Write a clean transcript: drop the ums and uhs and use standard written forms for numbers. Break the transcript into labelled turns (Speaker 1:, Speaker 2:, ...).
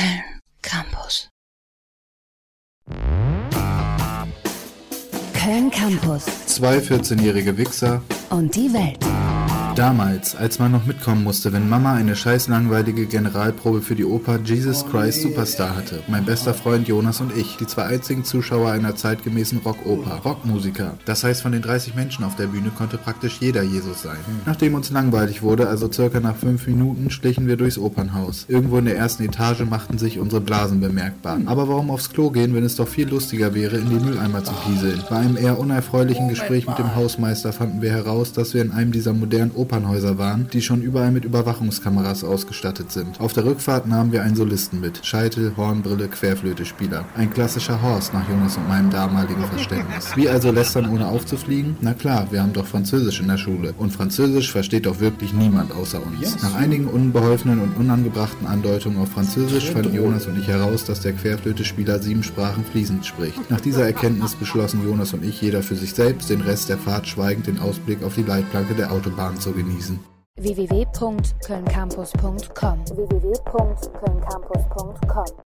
Speaker 1: Köln Campus.
Speaker 2: Köln Campus.
Speaker 3: 2 14-jährige Wichser
Speaker 2: Und die Welt.
Speaker 3: Damals, als man noch mitkommen musste, wenn Mama eine scheiß langweilige Generalprobe für die Oper Jesus Christ Superstar hatte. Mein bester Freund Jonas und ich, die 2 einzigen Zuschauer einer zeitgemäßen Rockoper. Rockmusiker. Das heißt, von den 30 Menschen auf der Bühne konnte praktisch jeder Jesus sein. Nachdem uns langweilig wurde, also circa nach 5 Minuten, schlichen wir durchs Opernhaus. Irgendwo in der ersten Etage machten sich unsere Blasen bemerkbar. Aber warum aufs Klo gehen, wenn es doch viel lustiger wäre, in die Mülleimer zu pieseln? Bei einem eher unerfreulichen Gespräch mit dem Hausmeister fanden wir heraus, dass wir in einem dieser modernen Opernhäuser waren, die schon überall mit Überwachungskameras ausgestattet sind. Auf der Rückfahrt nahmen wir einen Solisten mit. Scheitel, Hornbrille, Querflötespieler. Ein klassischer Horst nach Jonas und meinem damaligen Verständnis. Wie also lästern ohne aufzufliegen? Na klar, wir haben doch Französisch in der Schule. Und Französisch versteht doch wirklich niemand außer uns. Nach einigen unbeholfenen und unangebrachten Andeutungen auf Französisch fanden Jonas und ich heraus, dass der Querflötespieler 7 Sprachen fließend spricht. Nach dieser Erkenntnis beschlossen Jonas und ich, jeder für sich selbst, den Rest der Fahrt schweigend den Ausblick auf die Leitplanke der Autobahn zu genießen.
Speaker 2: www.kölncampus.com